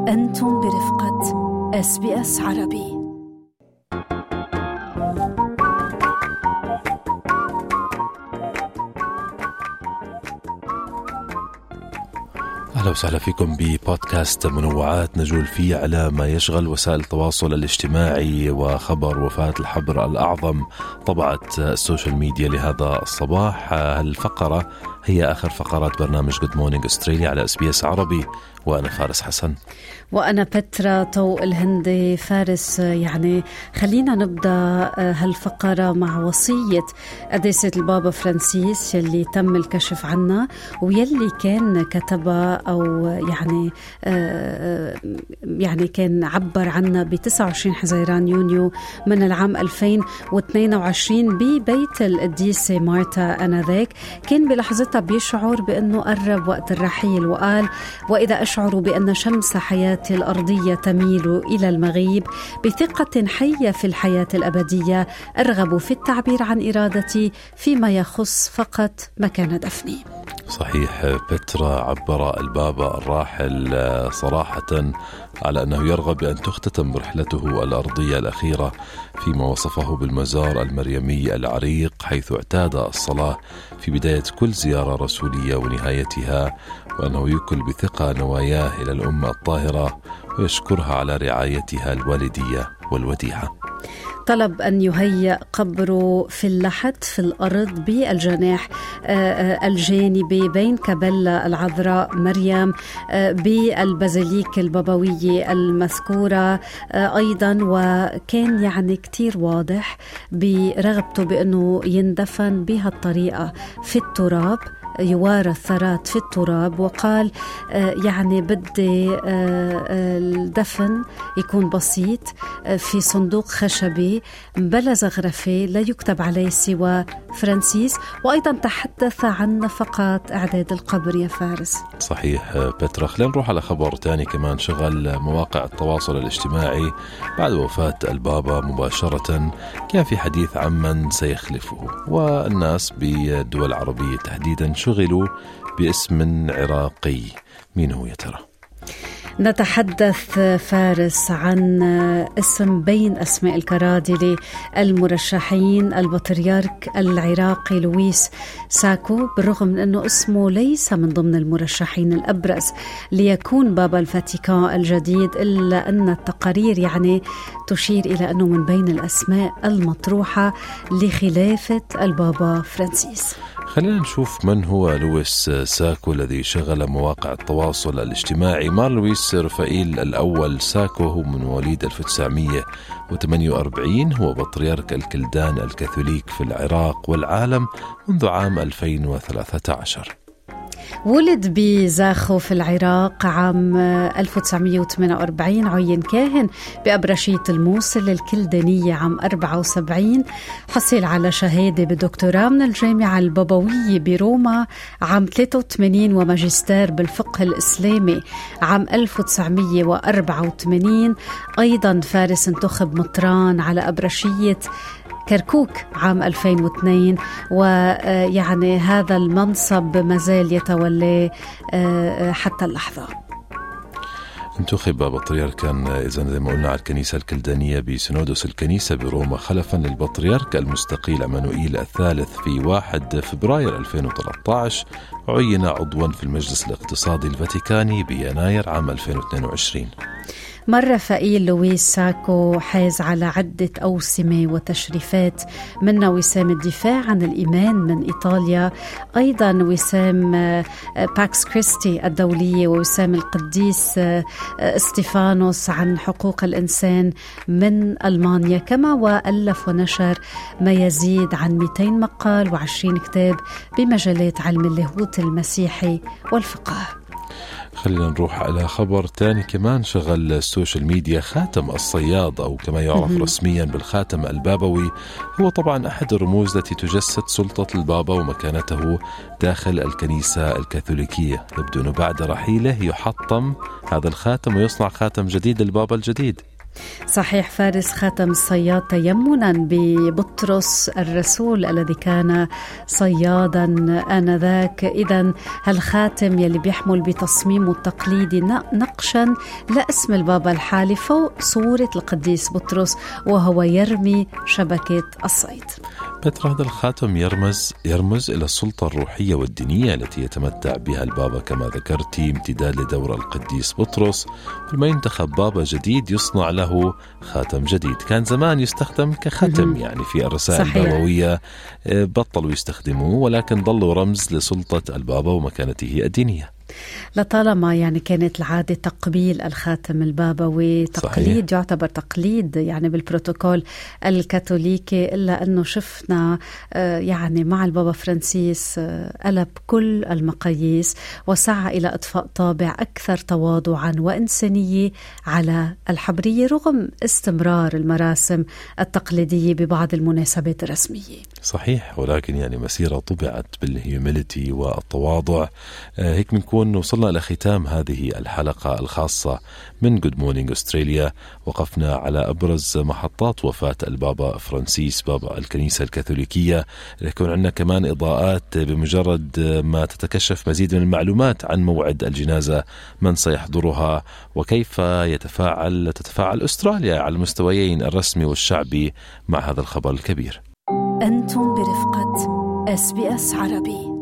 أنتم برفقة SBS عربي. أهلا وسهلا فيكم ببودكاست منوعات نجول فيه على ما يشغل وسائل التواصل الاجتماعي وخبر وفاة الحبر الأعظم طبعت السوشيال ميديا لهذا الصباح. الفقرة هي آخر فقرات برنامج Good Morning Australia على SBS عربي، وأنا فارس حسن وأنا بترا طوق الهندي. فارس، يعني خلينا نبدأ هالفقرة مع وصية قداسة البابا فرانسيس يلي تم الكشف عنها ويلي كان كتبها أو يعني كان عبر عنها ب 29 حزيران يونيو من العام 2022 ببيت القديسة مارتا آنذاك. كان بلحظتها بيشعر بأنه قرب وقت الرحيل، وقال: وإذا أشعر بأن شمس حياتي الأرضية تميل إلى المغيب بثقة حية في الحياة الأبدية، أرغب في التعبير عن إرادتي فيما يخص فقط مكان دفني. صحيح بترا، عبر البابا الراحل صراحة على أنه يرغب بأن تختتم رحلته الأرضية الأخيرة فيما وصفه بالمزار المريمي العريق، حيث اعتاد الصلاة في بداية كل زيارة رسولية ونهايتها، وأنه يكل بثقة نواياه إلى الأمة الطاهرة ويشكرها على رعايتها الوالدية والوديعة. طلب أن يهيأ قبره في اللحد في الأرض بالجناح الجانبي بين كابيلا العذراء مريم بالبازيليك البابوية المذكورة أيضا. وكان يعني كتير واضح برغبته بأنه يندفن بهالطريقة في التراب، يوارى الثرات في التراب. وقال يعني بدي الدفن يكون بسيط في صندوق خشبي بلا زخرفة لا يكتب عليه سوى فرانسيس. وأيضا تحدث عن نفقات إعداد القبر يا فارس. صحيح بترا، خلينا نروح على خبر تاني كمان شغل مواقع التواصل الاجتماعي. بعد وفاة البابا مباشرة كان في حديث عن من سيخلفه، والناس بالدول العربية تحديدا شغلوا باسم عراقي. مين هو يا ترى؟ نتحدث فارس عن اسم بين أسماء الكرادلة المرشحين البطريرك العراقي لويس ساكو، بالرغم من أنه اسمه ليس من ضمن المرشحين الأبرز ليكون بابا الفاتيكان الجديد، إلا أن التقارير يعني تشير إلى أنه من بين الأسماء المطروحة لخلافة البابا فرانسيس. خلينا نشوف من هو لويس ساكو الذي شغل مواقع التواصل الاجتماعي. مار لويس رفائيل الأول ساكو هو من مواليد 1948، هو بطريرك الكلدان الكاثوليك في العراق والعالم منذ عام 2013. ولد بزاخو في العراق عام 1948، عين كاهن بأبرشية الموصل الكلدانية عام 74، حصل على شهادة بدكتوراه من الجامعة البابوية بروما عام 83 وماجستير بالفقه الإسلامي عام 1984. أيضا فارس انتخب مطران على أبرشية كركوك عام 2002، ويعني هذا المنصب مازال يتولى حتى اللحظة. انتخب بطريركا إذن زي ما قلنا على الكنيسة الكلدانية بسينودوس الكنيسة بروما خلفا للبطريرك المستقيل عمانوئيل الثالث في 1 فبراير 2013. عين عضوا في المجلس الاقتصادي الفاتيكاني بيناير عام 2022. مر رفائيل لويس ساكو حاز على عدة أوسمة وتشريفات، منها وسام الدفاع عن الإيمان من إيطاليا، أيضا وسام باكس كريستي الدولية، ووسام القديس استيفانوس عن حقوق الإنسان من ألمانيا، كما وألف ونشر ما يزيد عن 200 مقال و20 كتاب بمجالات علم اللاهوت المسيحي والفقه. خلينا نروح على خبر تاني كمان شغل السوشيال ميديا. خاتم الصياد أو كما يعرف رسميا بالخاتم البابوي هو طبعا أحد الرموز التي تجسد سلطة البابا ومكانته داخل الكنيسة الكاثوليكية. يبدو أنه بعد رحيله يحطم هذا الخاتم ويصنع خاتم جديد للبابا الجديد. صحيح. فارس خاتم الصياد تيمنا ببطرس الرسول الذي كان صيادا آنذاك. إذن هالخاتم يلي بيحمل بتصميمه التقليدي نقشا لاسم البابا الحالي فوق صورة القديس بطرس وهو يرمي شبكة الصيد. بترا، هذا الخاتم يرمز إلى السلطة الروحية والدينية التي يتمتع بها البابا كما ذكرتي، امتداد لدور القديس بطرس. ولما ينتخب بابا جديد يصنع له خاتم جديد. كان زمان يستخدم كختم يعني في الرسائل البابوية، بطلوا يستخدموه، ولكن ظلوا رمز لسلطة البابا ومكانته الدينية. لطالما يعني كانت العادة تقبيل الخاتم البابوي، تقليد يعتبر تقليد يعني بالبروتوكول الكاثوليكي، إلا أنه شفنا يعني مع البابا فرانسيس قلب كل المقاييس وسعى إلى إضفاء طابع أكثر تواضعا وإنسانية على الحبرية رغم استمرار المراسم التقليدية ببعض المناسبات الرسمية. صحيح، ولكن يعني مسيرة طبعت بالهيوميليتي والتواضع. هيك بنكون وصلنا إلى ختام هذه الحلقة الخاصة من Good Morning Australia. وقفنا على أبرز محطات وفاة البابا فرانسيس بابا الكنيسة الكاثوليكية. يكون عندنا كمان إضاءات بمجرد ما تتكشف مزيد من المعلومات عن موعد الجنازة، من سيحضرها، وكيف تتفاعل أستراليا على المستويين الرسمي والشعبي مع هذا الخبر الكبير. أنتم برفقة SBS عربي.